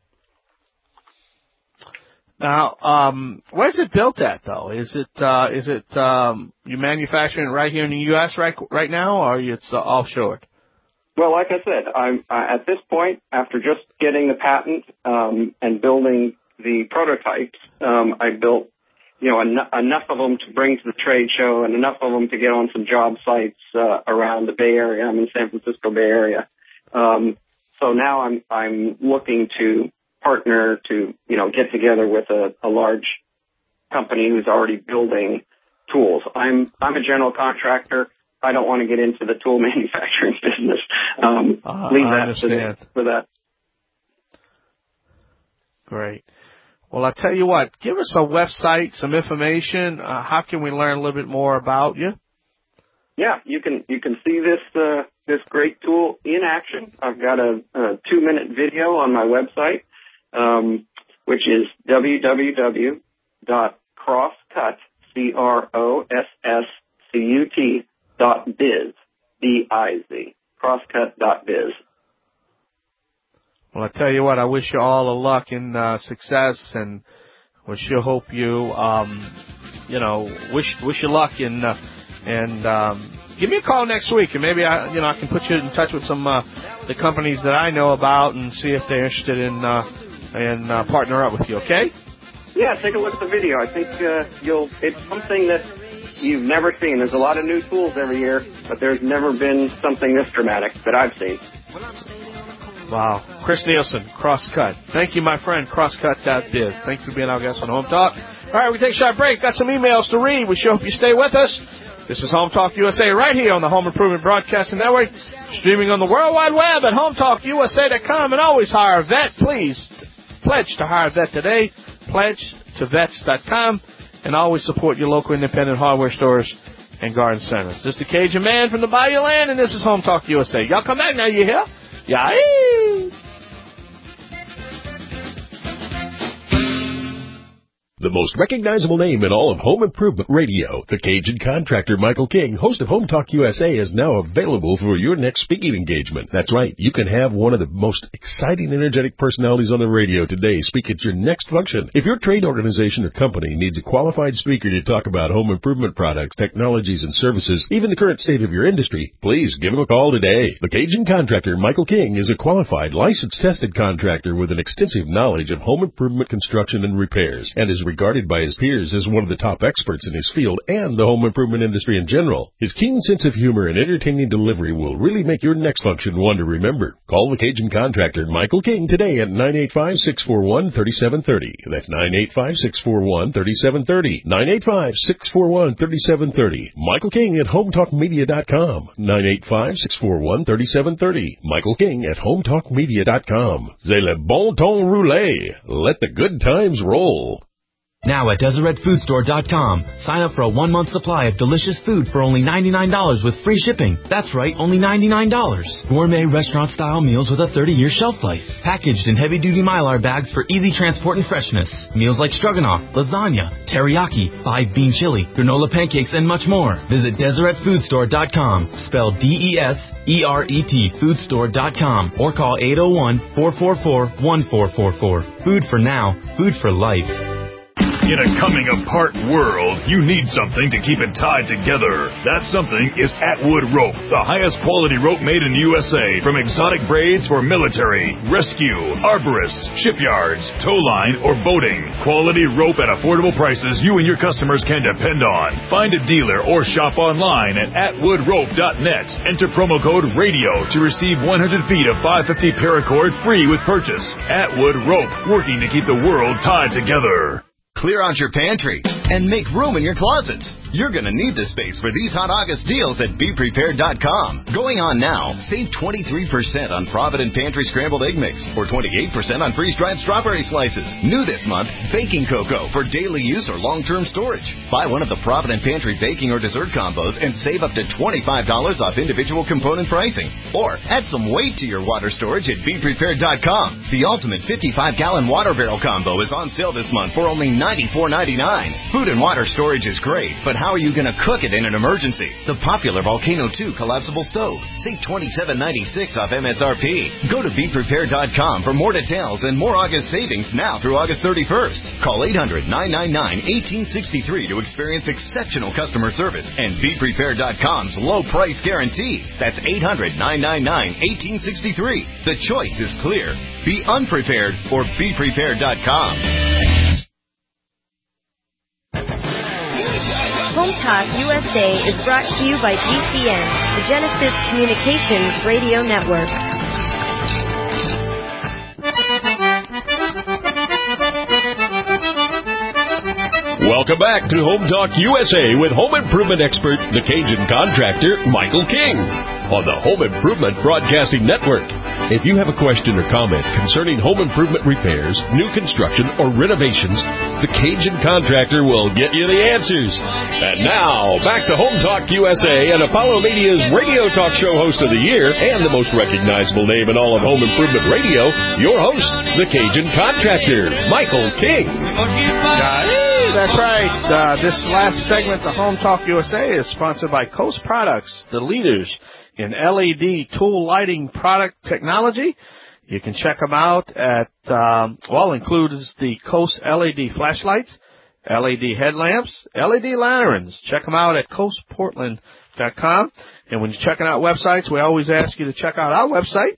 Now, um, where's it built at, though? Is it uh, is it um, you manufacturing it right here in the U S right right now, or it's uh, offshore? Well, like I said, I'm uh, at this point, after just getting the patent um, and building the prototypes, um, I built, you know, en- enough of them to bring to the trade show and enough of them to get on some job sites uh, around the Bay Area. I'm in San Francisco Bay Area. Um, so now I'm, I'm looking to partner to, you know, get together with a, a large company who's already building tools. I'm, I'm a general contractor. I don't want to get into the tool manufacturing business. Um, uh, leave I that understand. to, for that. Great. Well, I'll tell you what, give us a website, some information. Uh, how can we learn a little bit more about you? Yeah, you can you can see this uh, this great tool in action. I've got a, a two minute video on my website, um, which is w w w dot crosscut c r o s s c u t dot biz b i z crosscut dot biz. Well, I tell you what, I wish you all the luck and uh, success, and we sure hope you, um, you know, wish wish you luck, and uh, and um, give me a call next week, and maybe I, you know, I can put you in touch with some uh, the companies that I know about, and see if they're interested in uh, in uh, partner up with you. Okay? Yeah, take a look at the video. I think uh, you'll. It's something that you've never seen. There's a lot of new tools every year, but there's never been something this dramatic that I've seen. Wow. Chris Nielsen, Crosscut. Thank you, my friend, crosscut dot biz. Thanks for being our guest on Home Talk. All right, we take a short break. Got some emails to read. We sure hope you stay with us. This is Home Talk U S A right here on the Home Improvement Broadcasting Network, streaming on the World Wide Web at home talk U S A dot com. And always hire a vet. Please pledge to hire a vet today. Pledge to vets dot com. And always support your local independent hardware stores and garden centers. This is the Cajun Man from the Bayou Land, and this is Home Talk U S A. Y'all come back now, you hear? Yeah. The most recognizable name in all of home improvement radio, the Cajun Contractor Michael King, host of Home Talk U S A, is now available for your next speaking engagement. That's right. You can have one of the most exciting, energetic personalities on the radio today speak at your next function. If your trade organization or company needs a qualified speaker to talk about home improvement products, technologies, and services, even the current state of your industry, please give him a call today. The Cajun Contractor Michael King is a qualified, licensed, tested contractor with an extensive knowledge of home improvement construction and repairs, and is regarded by his peers as one of the top experts in his field and the home improvement industry in general. His keen sense of humor and entertaining delivery will really make your next function one to remember. Call the Cajun Contractor Michael King today at nine eight five, six four one, three seven three zero. That's nine eight five, six four one, three seven three zero. nine eight five, six four one, three seven three zero. Michael King at home talk media dot com. nine eight five, six four one, three seven three zero. Michael King at home talk media dot com. C'est le bon temps roulé. Let the good times roll. Now at Deseret Food Store dot com, sign up for a one-month supply of delicious food for only ninety-nine dollars with free shipping. That's right, only ninety-nine dollars. Gourmet restaurant-style meals with a thirty-year shelf life. Packaged in heavy-duty Mylar bags for easy transport and freshness. Meals like stroganoff, lasagna, teriyaki, five-bean chili, granola pancakes, and much more. Visit Deseret Food Store dot com, spelled D E S E R E T, food store dot com, or call eight oh one, four four four, one four four four. Food for now, food for life. In a coming-apart world, you need something to keep it tied together. That something is Atwood Rope, the highest quality rope made in the U S A, from exotic braids for military, rescue, arborists, shipyards, tow line, or boating. Quality rope at affordable prices you and your customers can depend on. Find a dealer or shop online at atwood rope dot net. Enter promo code RADIO to receive one hundred feet of five fifty paracord free with purchase. Atwood Rope, working to keep the world tied together. Clear out your pantry and make room in your closets. You're going to need the space for these hot August deals at be prepared dot com. Going on now, save twenty-three percent on Provident Pantry Scrambled Egg Mix or twenty-eight percent on freeze-dried strawberry slices. New this month, baking cocoa for daily use or long-term storage. Buy one of the Provident Pantry baking or dessert combos and save up to twenty-five dollars off individual component pricing. Or add some weight to your water storage at be prepared dot com. The ultimate fifty-five gallon water barrel combo is on sale this month for only ninety-four ninety-nine. Food and water storage is great, but how are you going to cook it in an emergency? The popular Volcano two collapsible stove. Save twenty-seven ninety-six off M S R P. Go to be prepared dot com for more details and more August savings now through August thirty-first. Call eight hundred, nine nine nine, one eight six three to experience exceptional customer service and be prepared dot com's low price guarantee. That's eight hundred, nine nine nine, one eight six three. The choice is clear. Be unprepared or be prepared dot com. Home Talk U S A is brought to you by G C N, the Genesis Communications Radio Network. Welcome back to Home Talk U S A with home improvement expert, the Cajun Contractor, Michael King, on the Home Improvement Broadcasting Network. If you have a question or comment concerning home improvement repairs, new construction, or renovations, the Cajun Contractor will get you the answers. And now, back to Home Talk U S A and Apollo Media's radio talk show host of the year and the most recognizable name in all of home improvement radio, your host, the Cajun Contractor, Michael King. That's right. Uh, this last segment of Home Talk U S A is sponsored by Coast Products, the leaders in L E D tool lighting product technology. You can check them out at, um, well, includes the Coast L E D flashlights, L E D headlamps, L E D lanterns. Check them out at coast portland dot com. And when you're checking out websites, we always ask you to check out our website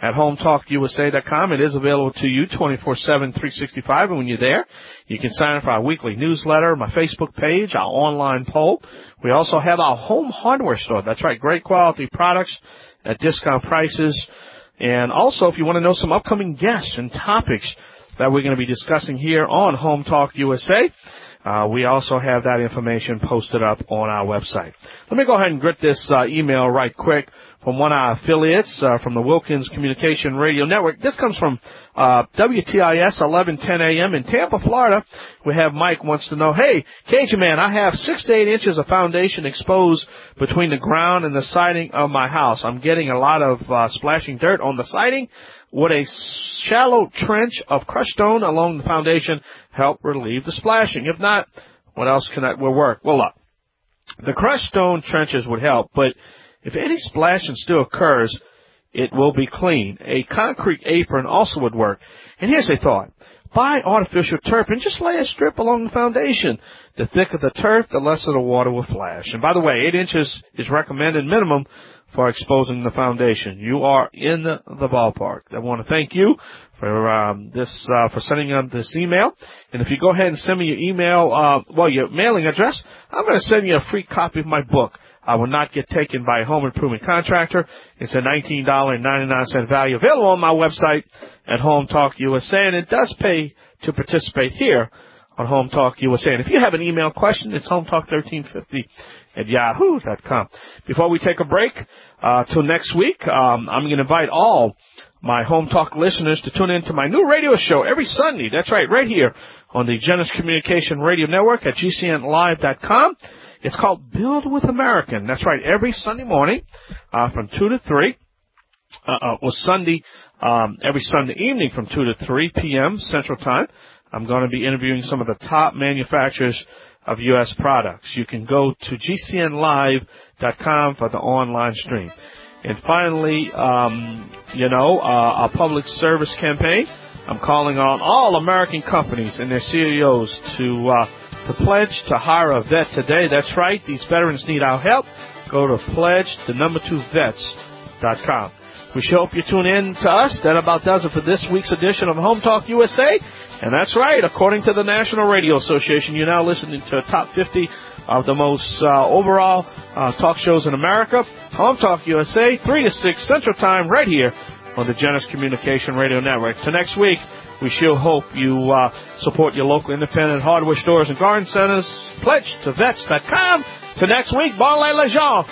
at home talk U S A dot com. It is available to you twenty-four seven, three sixty-five, and when you're there, you can sign up for our weekly newsletter, my Facebook page, our online poll. We also have our home hardware store. That's right, great quality products at discount prices. And also, if you want to know some upcoming guests and topics that we're going to be discussing here on Home Talk U S A, uh, we also have that information posted up on our website. Let me go ahead and get this uh, email right quick from one of our affiliates, uh, from the Wilkins Communication Radio Network. This comes from uh, W T I S eleven ten A M in Tampa, Florida. We have Mike wants to know, hey, Cajun Man, I have six to eight inches of foundation exposed between the ground and the siding of my house. I'm getting a lot of uh, splashing dirt on the siding. Would a shallow trench of crushed stone along the foundation help relieve the splashing? If not, what else can that will work? Well, look, the crushed stone trenches would help, but if any splashing still occurs, it will be clean. A concrete apron also would work. And here's a thought. Buy artificial turf and just lay a strip along the foundation. The thicker the turf, the less of the water will flash. And by the way, eight inches is recommended minimum for exposing the foundation. You are in the, the ballpark. I want to thank you for um, this uh, for sending out this email. And if you go ahead and send me your email, uh, well, your mailing address, I'm going to send you a free copy of my book. I will not get taken by a home improvement contractor. It's a nineteen ninety-nine value, available on my website at Home Talk U S A, and it does pay to participate here on Home Talk U S A. And if you have an email question, it's home talk thirteen fifty at yahoo dot com. Before we take a break, uh, till next week, um, I'm going to invite all my Home Talk listeners to tune in to my new radio show every Sunday. That's right, right here on the Genesis Communication Radio Network at G C N live dot com. It's called Build with American. That's right, every Sunday morning uh, from two to three. Uh, uh, well, Sunday, um, every Sunday evening from two to three p.m. Central Time. I'm going to be interviewing some of the top manufacturers of U S products. You can go to G C N live dot com for the online stream. And finally, um, you know, uh, our public service campaign. I'm calling on all American companies and their C E Os to uh, to pledge to hire a vet today. That's right. These veterans need our help. Go to pledge the number two vets dot com. We sure hope you tune in to us. That about does it for this week's edition of Home Talk U S A. And that's right. According to the National Radio Association, you're now listening to the top fifty of the most uh, overall uh, talk shows in America. Home Talk U S A, three to six Central Time, right here on the Genesis Communication Radio Network. So next week, we sure hope you uh, support your local independent hardware stores and garden centers. Pledge to vets dot com. To next week, bon les gens.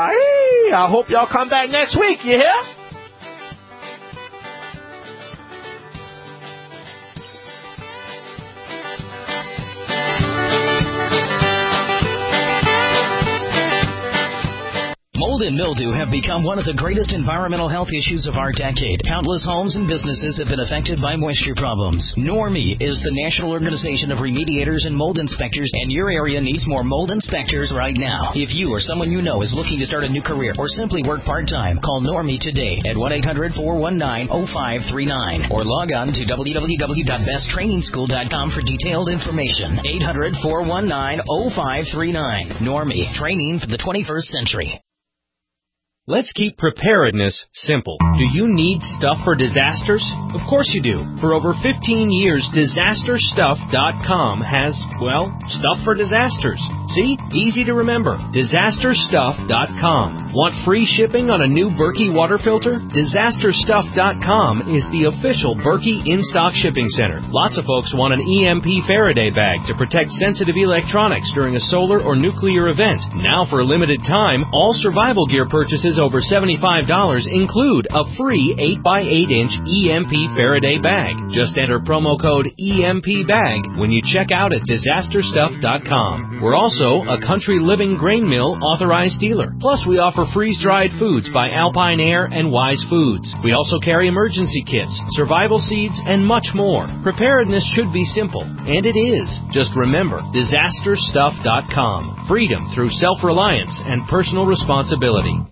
Yay! I hope y'all come back next week. You hear? Mold and mildew have become one of the greatest environmental health issues of our decade. Countless homes and businesses have been affected by moisture problems. NORMI is the National Organization of Remediators and Mold Inspectors, and your area needs more mold inspectors right now. If you or someone you know is looking to start a new career or simply work part-time, call NORMI today at one eight hundred, four one nine, oh five three nine or log on to w w w dot best training school dot com for detailed information. eight hundred, four one nine, oh five three nine. NORMI, training for the twenty-first century. Let's keep preparedness simple. Do you need stuff for disasters? Of course you do. For over fifteen years, disaster stuff dot com has, well, stuff for disasters. See? Easy to remember. disaster stuff dot com. Want free shipping on a new Berkey water filter? disaster stuff dot com is the official Berkey in-stock shipping center. Lots of folks want an E M P Faraday bag to protect sensitive electronics during a solar or nuclear event. Now for a limited time, all survival gear purchases over seventy-five dollars include a free eight by eight inch E M P Faraday bag. Just enter promo code E M P bag when you check out at disaster stuff dot com. We're also a Country Living Grain Mill authorized dealer. Plus, we offer freeze-dried foods by Alpine Air and Wise Foods. We also carry emergency kits, survival seeds, and much more. Preparedness should be simple, and it is. Just remember, disaster stuff dot com. Freedom through self-reliance and personal responsibility.